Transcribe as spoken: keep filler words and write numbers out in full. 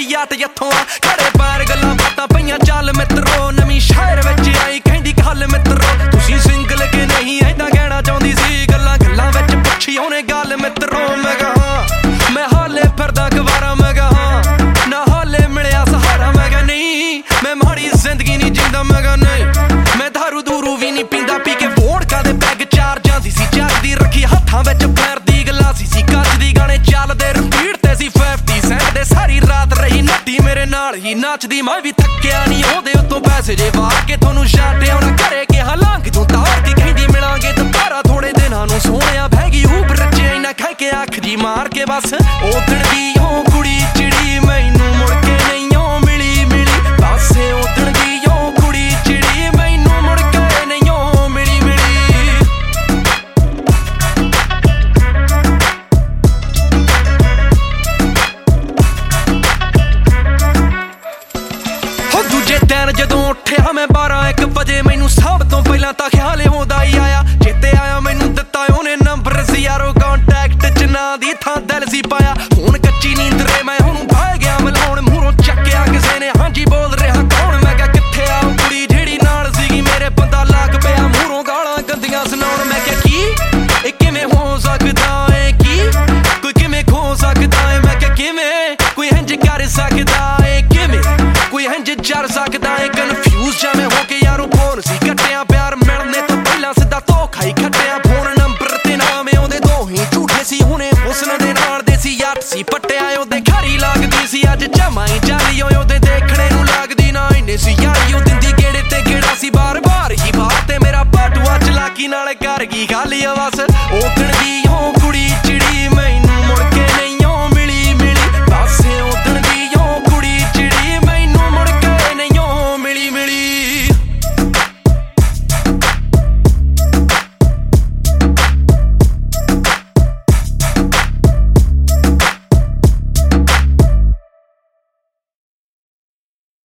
yacht जत्थों आ खड़े पैर गल्लां बातां पईयां चल मित्रो नवीं शहर विच आई कहंदी गल मित्रो तुसीं सिंगल के नहीं ऐदां कहना चाहुंदी सी गल्लां गल्लां विच पुछी ओने गल मित्रो मैं कहा मैं हाले फिरदा गवारा मैं कहा ना हाले मिलिया सहारा मैं कहा नहीं मैं माड़ी जिंदगी नहीं जींदा मैं कहा नहीं मैं दारू दूरू भी नहीं पींदा पी के वोडका दे बैग चार जांदी सी जगदी रखी हत्थां विच पैर दी गलासी सी कच दी गाने चलदे रिपीट ते सी फिफ्टी सेंट दे सारी रात रही नट्टी मेरे नाल ही नचदी मैं भी थक्किया नहीं ओहदे उत्तों पैसे जे वार के थोनू छाटे आउणा घरे के हालांकि तूं तार के कहंदी मिलांगे दुबारा थोड़े दिनां नूं सोहणिया बहगी ऊब रचे इना कह के अख जी मार के बस ओदण दी ओ कुड़ी चिड़ी मैनू मुड़ के नहीं ओ मिली मिली बस ओदण दी ओ कुड़ी चिड़ी मैनू मुड़ के नहीं ओ मिली मिली हो दूजे दिन जदों उठिया मैं बारह एक बजे मैनू सब तो पहला तां ख्याल होंदा ही आया चेते आया मैनू दिता ओने नंबर सी यारो कांटैक्ट च ना दी थां दिल सी पाया हुण कच्ची नींद रे मैं हुण बह गया मिलाउण मूहरों चक्किया किसे ने हां जी बोल रहा कौन मैं क्या कित्थे आ कुड़ी जेड़ी नाल सीगी मेरे बंदा लग पिया मूहरों गालां गंदियां सुनाउण मैं क्या की ए किवें हो सकदा है की कोई किवें खो सकदा है मैं क्या किवें कोई इंज कर सकदा है किवें कोई इंज जर सकदा है कन्फ्यूज जा मैं हो के यारो फोन सी कट्टिया प्यार मिलने तो पहला सीधा धोखा ही खट्टिया फोन नंबर ते नाम ओहदे दो ही झूठे सी हुणे हुस्न दे नाल दे सी याट सी पट्टिया ओहदे खरी लगदी सी अज जमा ही जाली ओहदे देखणे नूं लगदी ना इन्ने सी यारी ओ दिंदी गेड़े ते गेड़ा सी बार बार ही बात ते मेरा बाटुआ चलाकी नाल कर गई खाली बस